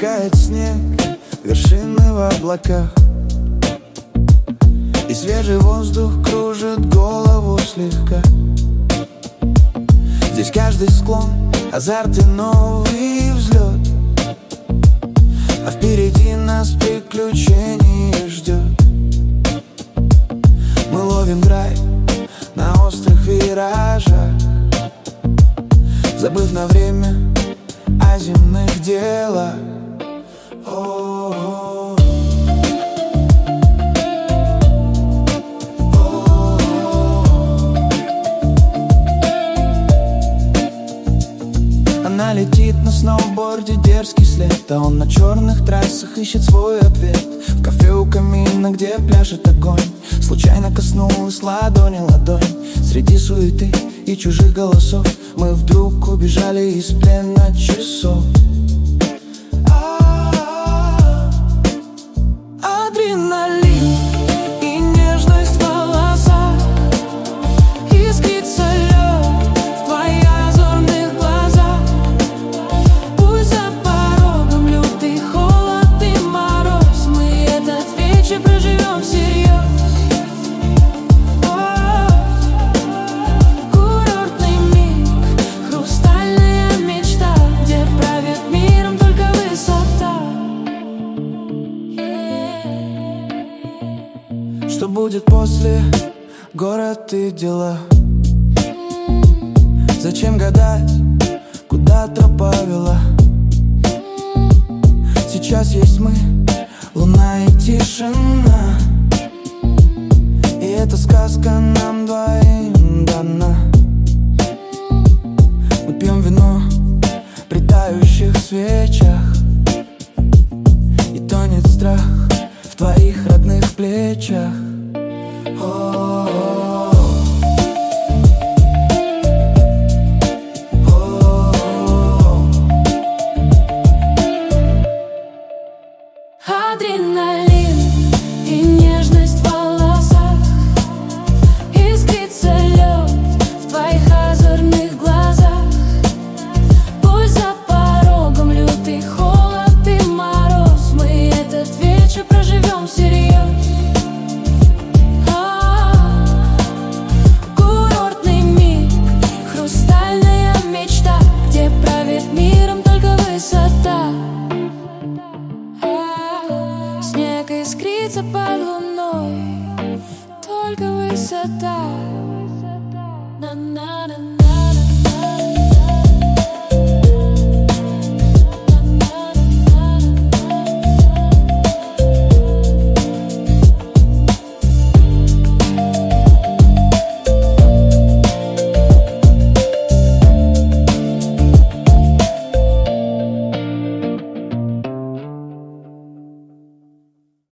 Сверкает снег, вершины в облаках, и свежий воздух кружит голову слегка. Здесь каждый склон азарт и новый взлет, а впереди нас приключение ждет. Мы ловим драйв на острых виражах, забыв на время о земных делах. Она летит на сноуборде, дерзкий след, а он на черных трассах ищет свой ответ. В кафе у камина, где пляшет огонь, случайно коснулась ладонь. Среди суеты и чужих голосов мы вдруг убежали из плена часов. Адреналин и нежность в волосах, искрится лед в твоих озорных глазах. Пусть за порогом лютый холод и мороз, мы этот вечер проживем всерьез. Курортный миг, хрустальная мечта, где правит миром только высота. Что будет после? Город и дела. Зачем гадать, куда тропа вела? Сейчас есть мы, луна и тишина, и эта сказка нам двоим дана. Мы пьем вино при тающих свечах, и тонет страх в твоих родных плечах. Адреналин и нежность в волосах, искрится лед в твоих озорных глазах. Пусть за порогом лютый холод и мороз, мы этот вечер проживем всерьез. Курортный миг, хрустальная мечта, где правит миром только высота. Снег искрится под луной, только высота. На-на-на-на.